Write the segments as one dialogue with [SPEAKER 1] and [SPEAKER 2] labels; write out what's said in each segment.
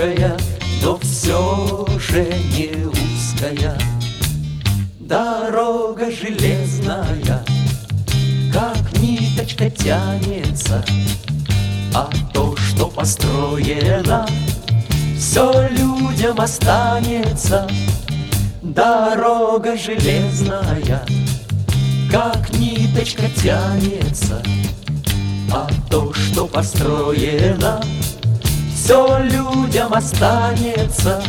[SPEAKER 1] широкая, но все же не узкая. Дорога железная, как ниточка тянется, а то, что построено, все людям останется. Дорога железная, как ниточка тянется, а то, что построено, все людям останется.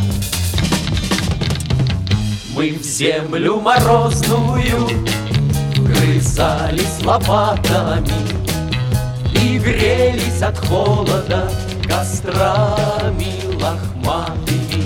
[SPEAKER 1] Мы в землю морозную вгрызались лопатами и грелись от холода кострами лохматыми.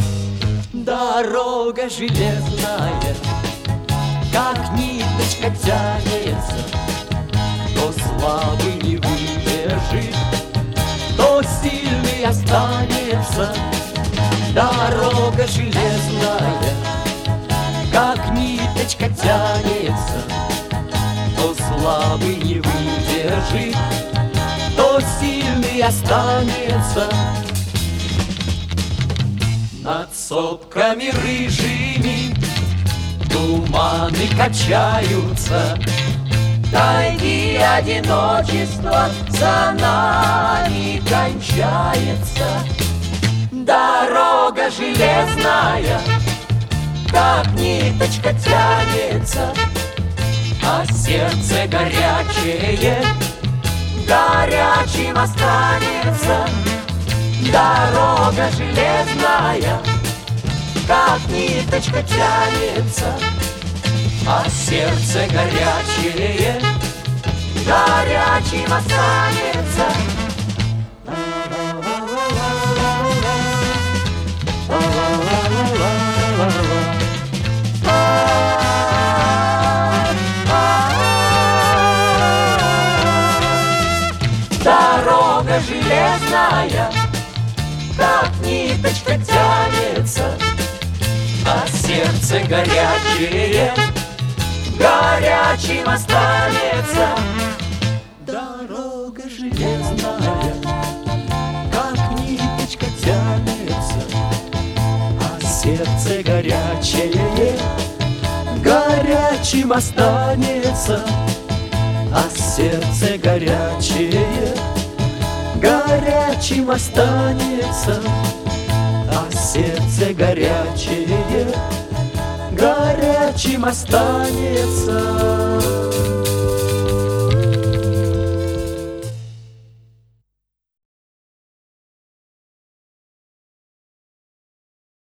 [SPEAKER 1] Дорога железная, как ниточка тянется, кто слабый не выдержит, кто сильный останется. Дорога железная, как ниточка тянется, кто слабый не выдержит, кто сильный останется. Над сопками рыжими туманы качаются, тайги одиночества за нами кончается. Дорога железная, как ниточка тянется, а сердце горячее горячим останется. Дорога железная, как ниточка тянется, а сердце горячее горячим останется. Дорога железная, как ниточка тянется, а сердце горячее горячим останется. Дорога железная, как ниточка тянется, а сердце горячее горячим останется. А сердце горячее горячим останется, а сердце горячее горячим останется.